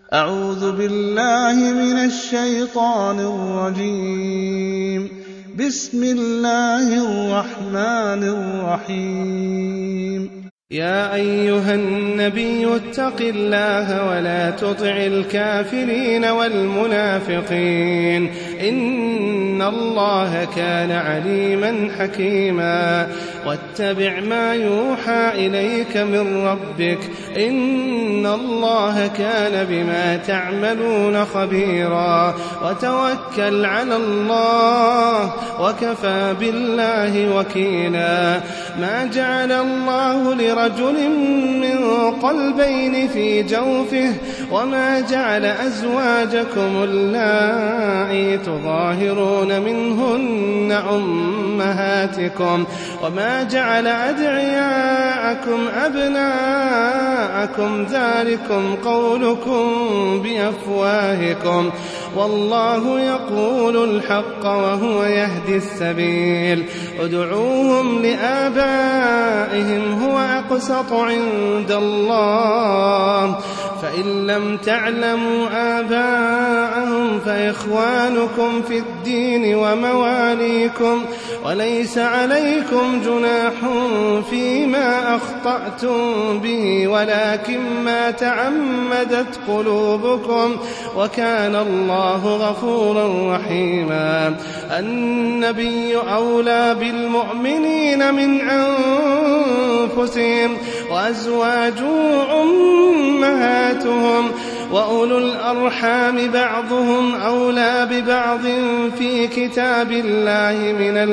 أعوذ بالله من الشيطان الرجيم. بسم الله الرحمن الرحيم. يا أيها النبي اتق الله ولا تطع الكافرين والمنافقين إن الله كان عليما حكيما. واتبع ما يوحى إليك من ربك إن الله كان بما تعملون خبيرا. وتوكل على الله وكفى بالله وكيلا. ما جعل الله لرجل من قلبين في جوفه وما جعل أزواجكم اللائي تظاهرون منهن أمهاتكم وما جعل أدعياءكم أبناءكم ذلكم قولكم بأفواهكم والله يقول الحق وهو يهدي السبيل. ادعوهم لآبائهم هو أقسط عند الله فإن لم تعلموا آباءهم فإخوانكم في الدين ومواليكم وليس عليكم جناح فيما أخطأتم به ولكن ما تعمدت قلوبكم وكان الله غفورا رحيما. النبي أولى بالمؤمنين من أنفسهم وأزواجه أمهاتهم وأولو الأرحام بعضهم أولى ببعض في كتاب الله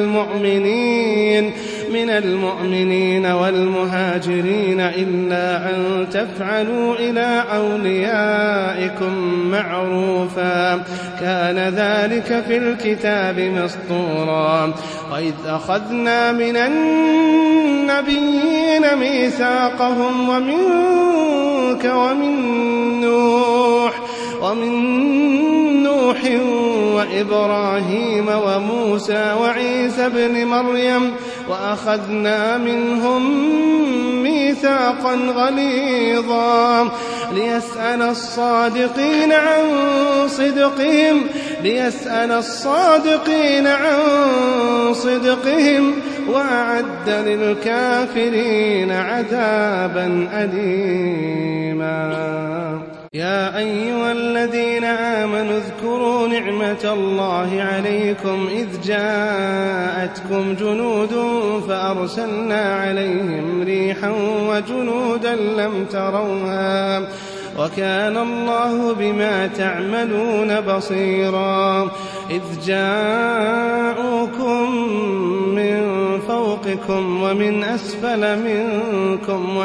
من المؤمنين والمهاجرين إلا أن تفعلوا إلى أوليائكم معروفا كان ذلك في الكتاب مسطورا. وإذ أخذنا من النبيين ميثاقهم ومنك ومن نوح وإبراهيم وموسى وعيسى ابن مريم وأخذنا منهم ميثاقا غليظا ليسأل الصادقين عن صدقهم وأعد للكافرين عذابا أليما. يا أيها الذين آمنوا اذكروا نعمة الله عليكم إذ جاءتكم جنود فأرسلنا عليهم ريحا وجنودا لم تروها وكان الله بما تعملون بصيرا. إذ جاءوكم من فوقكم ومن أسفل منكم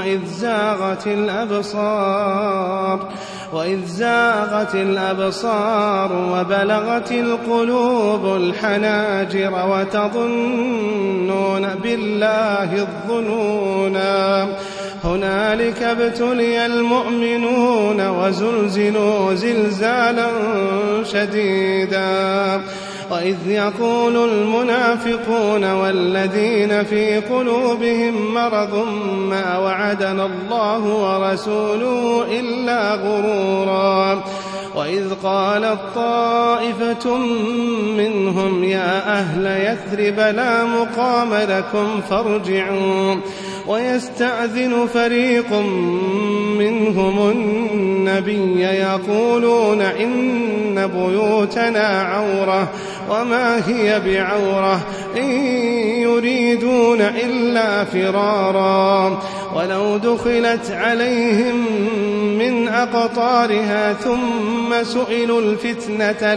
وإذ زاغت الأبصار وبلغت القلوب الحناجر وتظنون بالله الظنونا. هنالك ابتلي المؤمنون وزلزلوا زلزالا شديدا. وإذ يقول المنافقون والذين في قلوبهم مرض ما وعدنا الله ورسوله إلا غرورا. وإذ قالت طائفة منهم يا أهل يثرب لا مقام لكم فارجعوا ويستأذن فريق منهم النبي يقولون إن بيوتنا عورة وما هي بعورة إن يريدون إلا فرارا. ولو دخلت عليهم من أقطارها ثم سئلوا الفتنة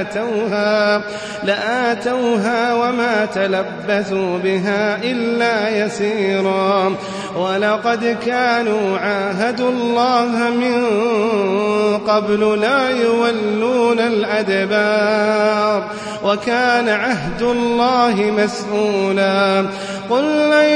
لآتوها وما تلبثوا بها إلا يسيرا. ولقد كانوا عاهدوا الله من قبل لا يولون الأدبار وكان عهد الله مسؤولا. قل لن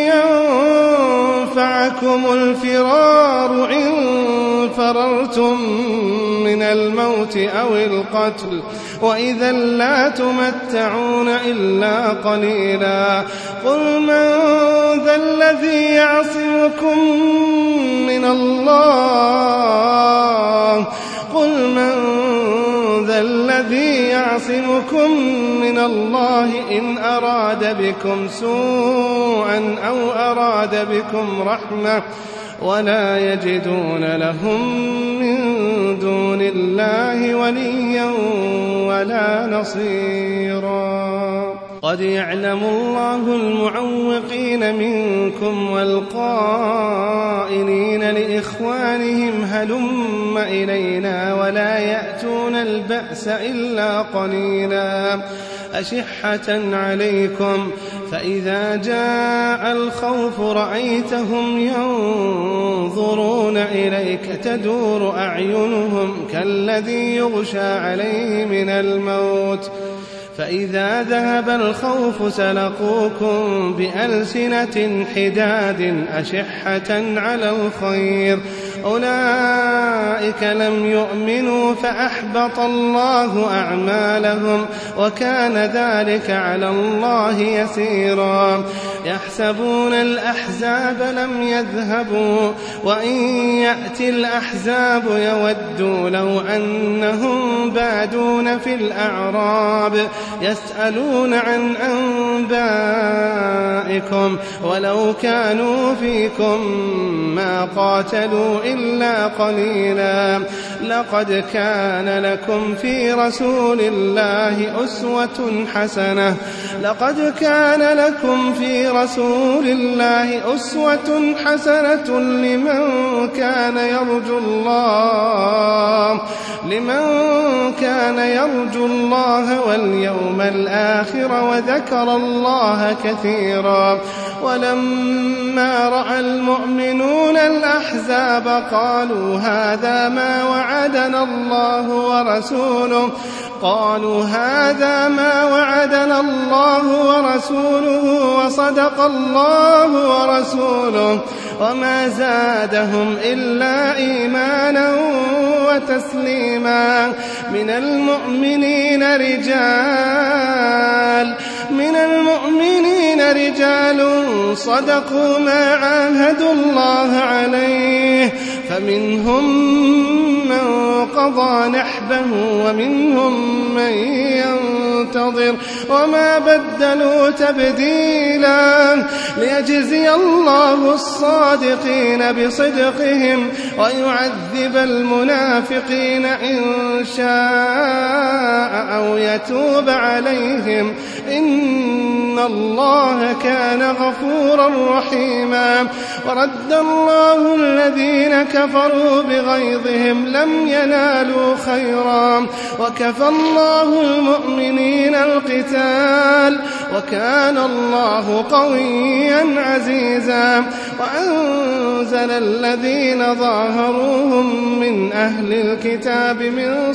ينفعكم الفرار إن فررتم من الموت أو القتل وإذا لا تمتعون إلا قليلا. قل من ذا الذي يعصمكم من الله قل من ذا الذي يعصمكم من الله إن أراد بكم سوءا أو أراد بكم رحمة ولا يجدون لهم من دون الله وليا ولا نصيرا قد يعلم الله المعوقين منكم والقائلين لإخوانهم هلم إلينا ولا يأتون البأس إلا قليلا أشحة عليكم فإذا جاء الخوف رأيتهم ينظرون إليك تدور أعينهم كالذي يغشى عليه من الموت فإذا ذهب الخوف سلقوكم بألسنة حداد أشحة على الخير أولئك لم يؤمنوا فأحبط الله أعمالهم وكان ذلك على الله يسيرا يحسبون الأحزاب لم يذهبوا وإن يأتي الأحزاب يودوا لو أنهم بادون في الأعراب يسألون عن أنبائكم ولو كانوا فيكم ما قاتلوا إلا قليلا لقد كان لكم في رسول الله أسوة حسنة لمن كان يرجو الله واليوم الآخر وذكر الله كثيرا ولما رأى المؤمنون الأحزاب قالوا هذا ما وعدنا الله ورسوله وصدق الله ورسوله وما زادهم إلا إيمانا وتسليما من المؤمنين رجال صدقوا ما عاهدوا الله عليه فمنهم من قضى نحبه ومنهم من ينتظر وما بدلوا تبديلا ليجزي الله الصادقين بصدقهم ويعذب المنافقين إن شاء أو يتوب عليهم إن الله كان غفورا رحيما ورد الله الذين كفروا بغيظهم لم ينالوا خيرا وكفى الله المؤمنين القتال وكان الله قويا عزيزا وأنزل الذين ظاهروهم من أهل الكتاب من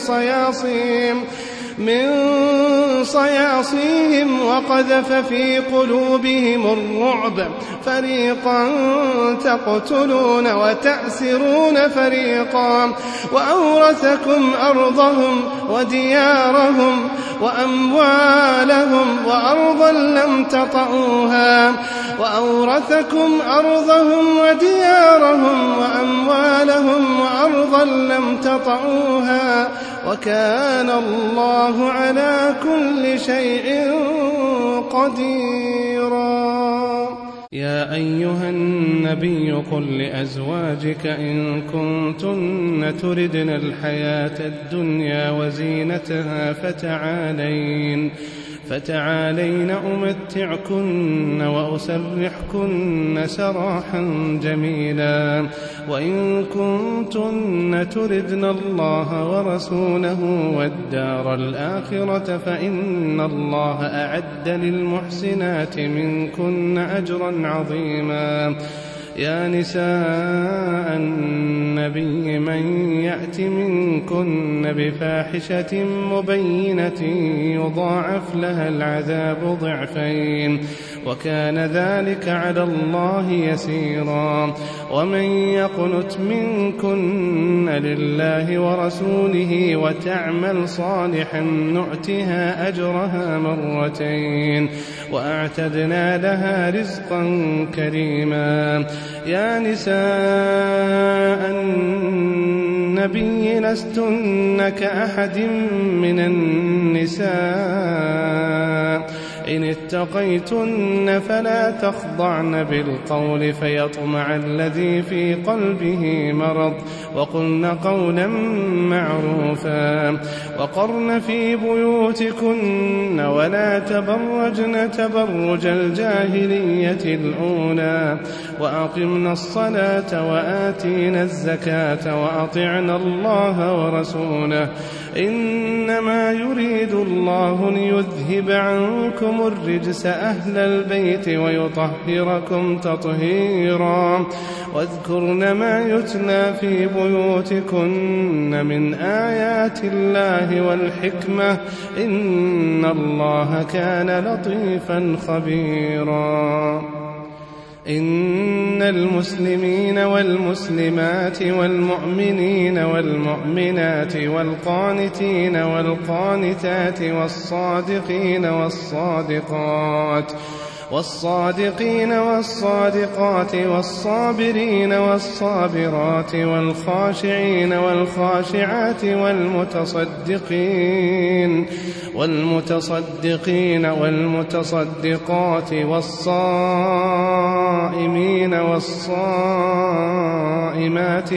صياصيهم وقذف في قلوبهم الرعب فريقا تقتلون وتأسرون فريقا وأورثكم أرضهم وديارهم وأموالهم وأرضا لم تطئوها وكان الله على كل شيء قديرا يا أيها النبي قل لأزواجك إن كنتن تردن الحياة الدنيا وزينتها فتعالين أمتعكن وأسرحكن سراحا جميلا وإن كنتن تردن الله ورسوله والدار الآخرة فإن الله أعد للمحسنات منكن أجرا عظيما يا نساء النبي من يأت منكن بفاحشة مبينة يضاعف لها العذاب ضعفين وكان ذلك على الله يسيرا ومن يقنت منكن لله ورسوله وتعمل صالحا نؤتها أجرها مرتين وأعتدنا لها رزقا كريما يا نساء النبي النبي لستن كأحد من النساء إن اتقيتن فلا تخضعن بالقول فيطمع الذي في قلبه مرض وقلن قولا معروفا وقرن في بيوتكن ولا تبرجن تبرج الجاهلية الأولى وأقمنا الصلاة وآتينا الزكاة وأطعنا الله ورسوله إنما يريد الله ليذهب عنكم الرجس أهل البيت ويطهركم تطهيرا واذكرن ما يتلى في بيوتكن من آيات الله والحكمة إن الله كان لطيفا خبيرا إن المسلمين والمسلمات والمؤمنين والمؤمنات والقانتين والقانتات والصادقين والصادقات والصابرين والصابرات والخاشعين والخاشعات والمتصدقين والمتصدقات والصائمين والصائمات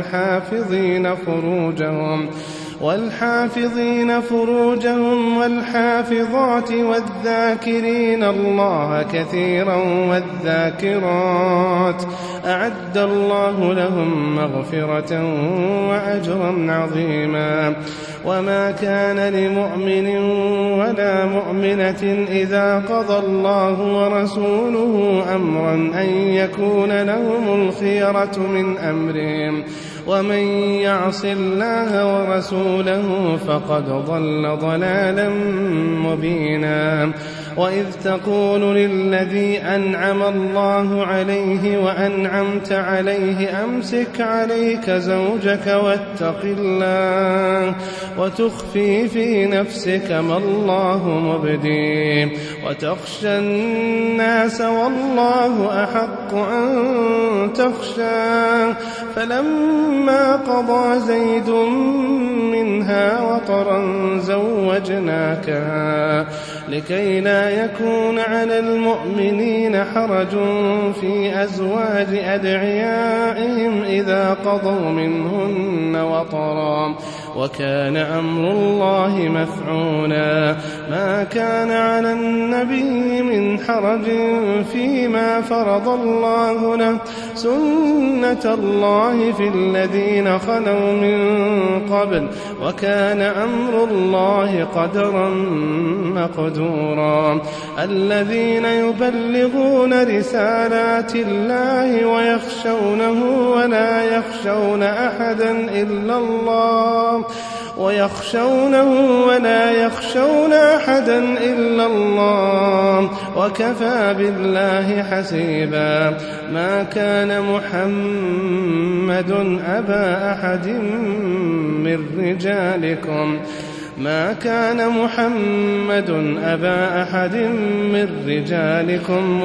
والحافظين فروجهم والحافظات والذاكرين الله كثيرا والذاكرات أعد الله لهم مغفرة وأجرا عظيما وما كان لمؤمن ولا مؤمنة إذا قضى الله ورسوله أمرا أن يكون لهم الخيرة من أمرهم ومن يعص الله ورسوله فقد ضل ضلالا مبينا وإذ تقول للذي أنعم الله عليه وأنعمت عليه أمسك عليك زوجك واتق الله وتخفي في نفسك ما الله مبديه وتخشى الناس والله أحق أن تخشاه فلما قضى زيد منها وطرا زوجناكها لكي لا يكون على المؤمنين حرج في أزواج أدعيائهم إذا قضوا منهن وطرا وكان أمر الله مفعولا ما كان على النبي من حرج فيما فرض الله له سنة الله في الذين خلوا من قبل وكان أمر الله قدرا مقدورا الذين يبلغون رسالات الله ويخشونه ولا يخشون أحدا إلا الله وكفى بالله حسيبا ما كان محمد أبا أحد من رجالكم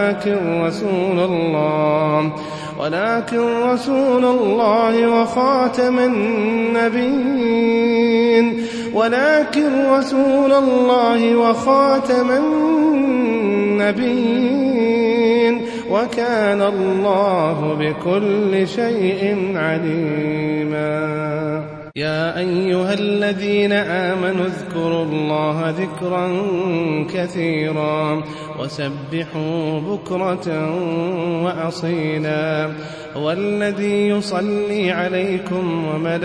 ولكن رسول الله وخاتم النبيين وكان الله بكل شيء عليما يا أيها الذين آمنوا اذكروا الله ذكرا كثيرا وسبحوا بكرة وأصيلا والذي يصلي عليكم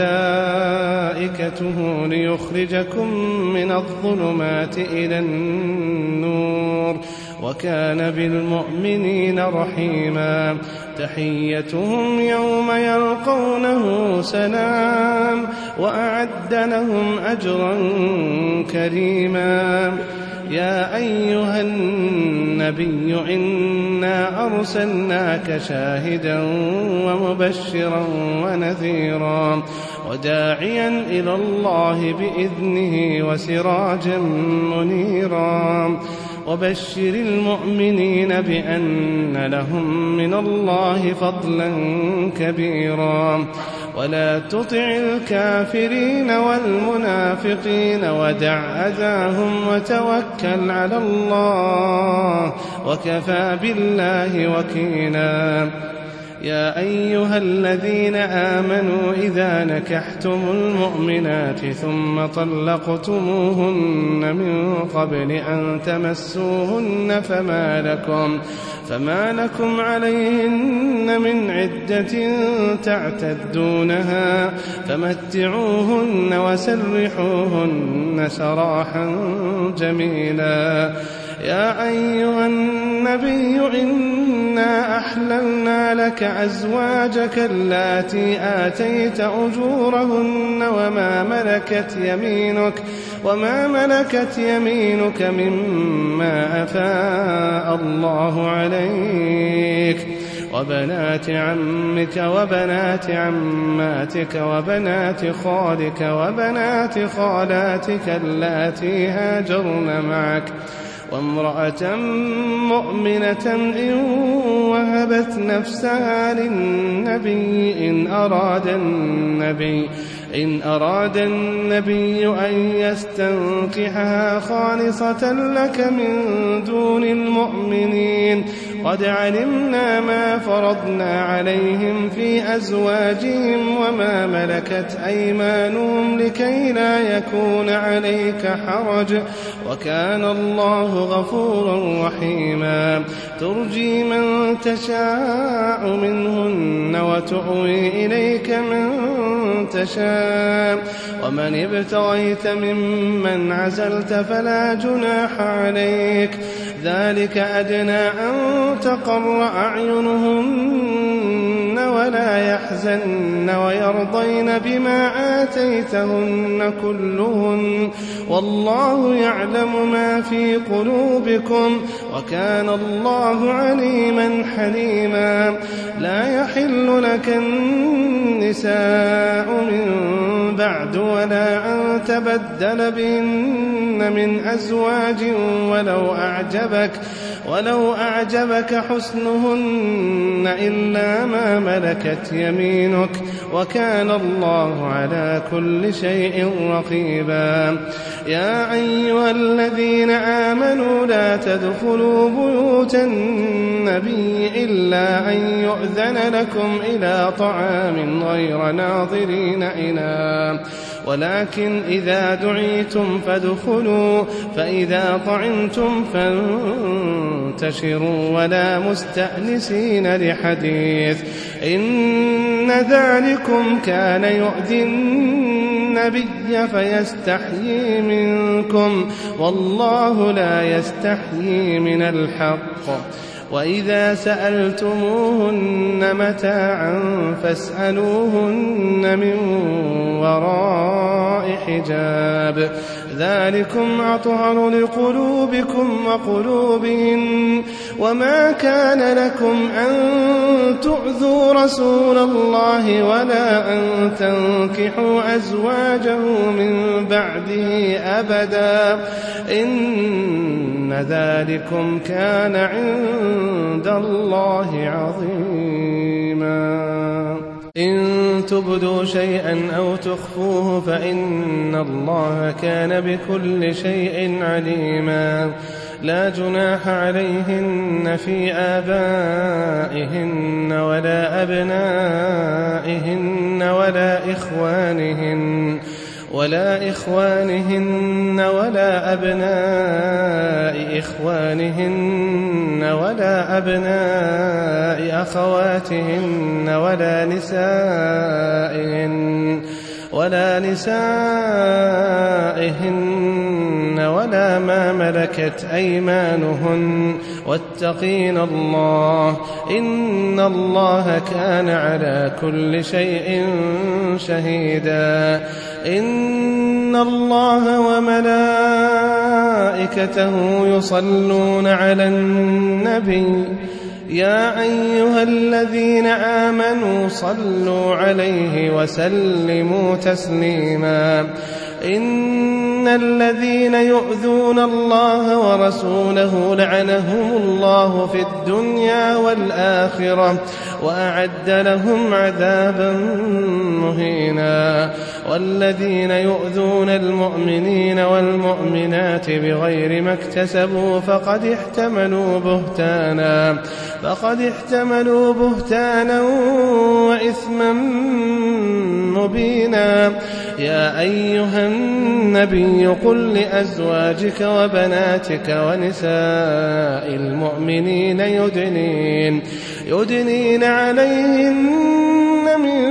وملائكته ليخرجكم من الظلمات إلى النور وكان بالمؤمنين رحيما تحيتهم يوم يلقونه سلام وأعد لهم أجرا كريما يا أيها النبي إنا أرسلناك شاهدا ومبشرا ونذيرا وداعيا إلى الله بإذنه وسراجا منيرا وبشر المؤمنين بأن لهم من الله فضلا كبيرا ولا تطع الكافرين والمنافقين ودع أذاهم وتوكل على الله وكفى بالله وكيلا. يا أيها الذين آمنوا إذا نكحتم المؤمنات ثم طلقتموهن من قبل أن تمسوهن فما لكم عليهن من عدة تعتدونها فمتعوهن وسرحوهن سراحا جميلا. يا أيها النبي إنا أحللنا لك أزواجك اللاتي آتيت أجورهن وما ملكت يمينك مما أفاء الله عليك وبنات عمك وبنات عماتك وبنات خالك وبنات خالاتك اللاتي هاجرن معك وامرأة مؤمنة إن وهبت نفسها للنبي إن أراد النبي أن يستنكحها خالصة لك من دون المؤمنين قد علمنا ما فرضنا عليهم في أزواجهم وما ملكت أيمانهم لكي لا يكون عليك حرج وكان الله غفورا رحيما. ترجي من تشاء منهن وتؤوي إليك من تشاء ومن ابتغيت ممن عزلت فلا جناح عليك ذلك أدنى أن تقر أعينهن ولا يحزن ويرضين بما آتيتهن كلهن والله يعلم ما في قلوبكم وكان الله عليما حليما. لا يحل لك النساء من بعد ولا أن تبدل بهن من أزواج ولو أعجبك حسنهن إلا ما ملكت يمينك وكان الله على كل شيء رقيبا. يا أيها الذين آمنوا لا تدخلوا بيوت النبي إلا أن يؤذن لكم إلى طعام غير ناظرين إناه ولكن إذا دعيتم فادخلوا فإذا طعمتم فانتشروا ولا مستأنسين لحديث إن ذلكم كان يؤذي النبي فيستحيي منكم والله لا يستحيي من الحق. وإذا سألتموهن متاعا فاسألوهن من وراء حجاب ذلكم أطهر لقلوبكم وقلوبهن وما كان لكم أن تؤذوا رسول الله ولا أن تنكحوا أزواجه من بعده أبدا إن ذلكم كان عند الله عظيما. إن تبدوا شيئا أو تخفوه فإن الله كان بكل شيء عليما. لا جناح عليهن في آبائهن ولا أبنائهن ولا إخوانهن ولا أبناء إخوانهن ولا أبناء أخواتهن ولا نسائهن ولا ما ملكت أيمانهن واتقين الله إن الله كان على كل شيء شهيدا. إن الله وملائكته يصلون على النبي يا أيها الذين آمنوا صلوا عليه وسلموا تسليما. إن الذين يؤذون الله ورسوله لعنهم الله في الدنيا والآخرة وأعد لهم عذابا مهينا والذين يؤذون المؤمنين والمؤمنات بغير ما اكتسبوا فقد احتملوا بهتانا وإثما مبينا يا أيها النبي قل لأزواجك وبناتك ونساء المؤمنين يدنين عليهن من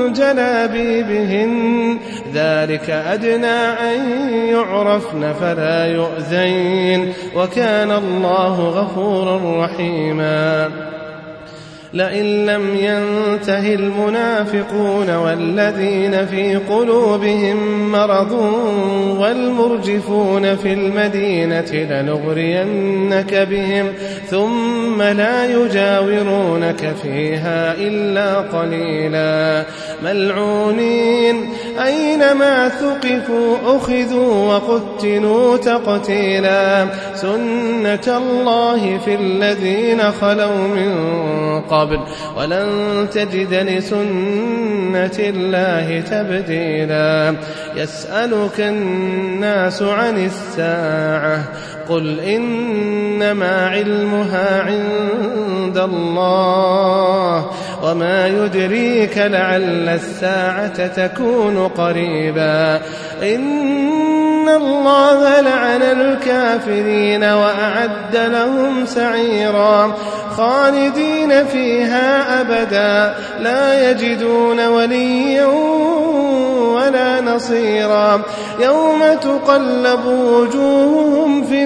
جلابيبهن ذلك أدنى أن يعرفن فلا يؤذين وكان الله غفورا رحيما لئن لم ينته المنافقون والذين في قلوبهم مرض والمرجفون في المدينة لنغرينك بهم ثم لا يجاورونك فيها إلا قليلا ملعونين أينما ثقفوا أخذوا وقتلوا تقتيلا سنة الله في الذين خلوا من قبل ولن تجد لسنة الله تبديلا يسألك الناس عن الساعة قل إنما علمها عند الله وما يدريك لعل الساعة تكون قريبا إن الله لعن الكافرين وأعد لهم سعيرا خالدين فيها أبدا لا يجدون وليا ولا نصيرا يوم تقلب وجوههم في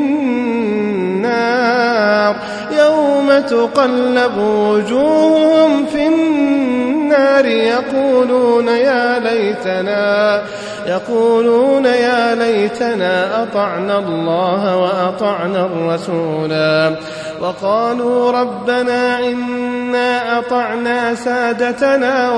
النار يقولون يا ليتنا أطعنا الله وأطعنا الرسولا وقالوا ربنا إنا أطعنا سادتنا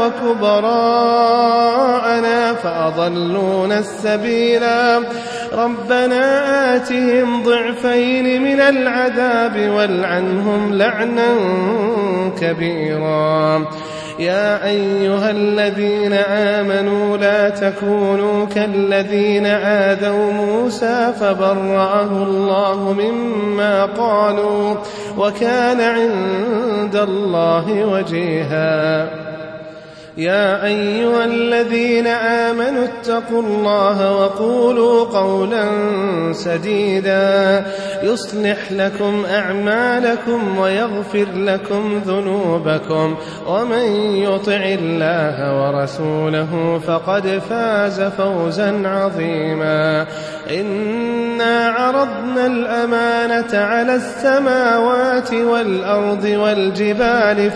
وكبراءنا فأضلونا السبيلا ربنا آتهم ضعفين من العذاب والعنهم لعنا كبيرا يا أيها الذين آمنوا لا تكونوا كالذين آذوا موسى فبرأه الله مما قالوا وكان عند الله وجيها يا أيها الذين آمنوا اتقوا الله وقولوا قولا سديدا يصلح لكم أعمالكم ويغفر لكم ذنوبكم ومن يطع الله ورسوله فقد فاز فوزا عظيما إنا عرضنا الأمانة على السماوات والأرض والجبال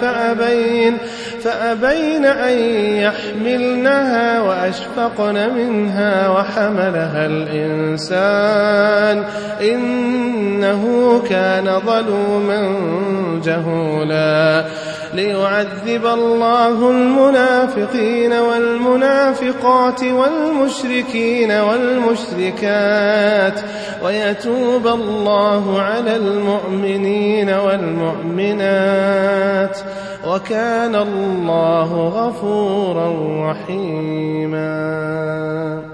فأبين أن يحملنها وأشفقن منها وحملها الإنسان إنه كان ظلوما جهولا ليعذب الله المنافقين والمنافقات والمشركين والمشركات ويتوب الله على المؤمنين والمؤمنات وكان الله غفورا رحيما